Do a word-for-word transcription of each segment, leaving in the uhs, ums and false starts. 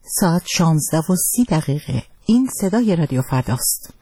ساعت شانزده و سی دقیقه. این صدای رادیو فرداست.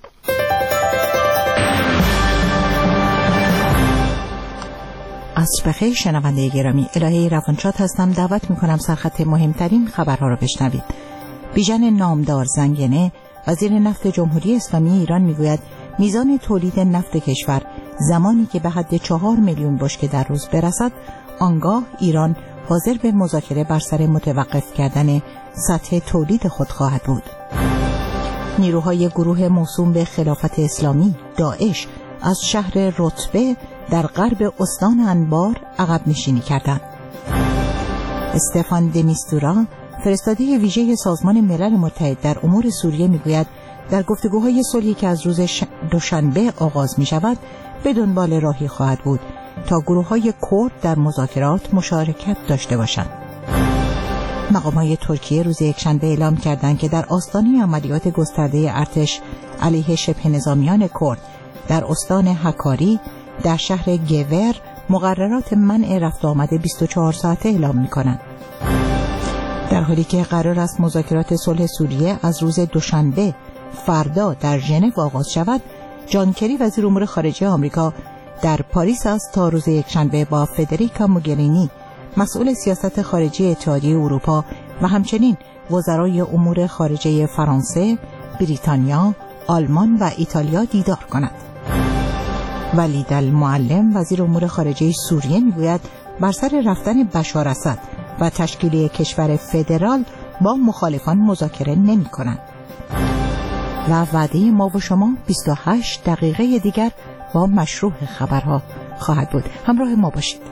عصر بخیر شنونده گرامی، الهه روانشاد هستم. دعوت میکنم سرخط مهمترین خبرها را بشنوید. بیژن نامدار زنگنه، وزیر نفت جمهوری اسلامی ایران میگوید میزان تولید نفت کشور زمانی که به حد چهار میلیون بشکه در روز برسد، آنگاه ایران حاضر به مذاکره بر سر متوقف کردن سطح تولید خود خواهد بود. نیروهای گروه موسوم به خلافت اسلامی داعش از شهر رتبه در غرب استان انبار عقب نشینی کردند. استفان د میستورا، فرستاده ویژه سازمان ملل متحد در امور سوریه میگوید در گفتگوهای صلحی که از روز ش... دوشنبه آغاز می شود به دنبال راهی خواهد بود تا گروه‌های کرد در مذاکرات مشارکت داشته باشند. مقامات ترکیه روز یکشنبه اعلام کردند که در آستانه عملیات گسترده ارتش علیه شبه نظامیان کرد در استان هکاری در شهر گور مقررات منع رفت آمد بیست و چهار ساعته اعلام می‌کنند. در حالی که قرار است مذاکرات صلح سوریه از روز دوشنبه فردا در ژنو آغاز شود، جان کری وزیر امور خارجه آمریکا در پاریس است تا روز یکشنبه با فدریکا موگرینی مسئول سیاست خارجی اتحادیه اروپا و همچنین وزرای امور خارجه فرانسه، بریتانیا، آلمان و ایتالیا دیدار کند. ولید المعلم وزیر امور خارجه سوریه میگوید بر سر رفتن بشار اسد و تشکیل کشور فدرال با مخالفان مذاکره نمی کنند. و وعده ما و شما بیست و هشت دقیقه دیگر با مشروع خبرها خواهد بود. همراه ما باشید.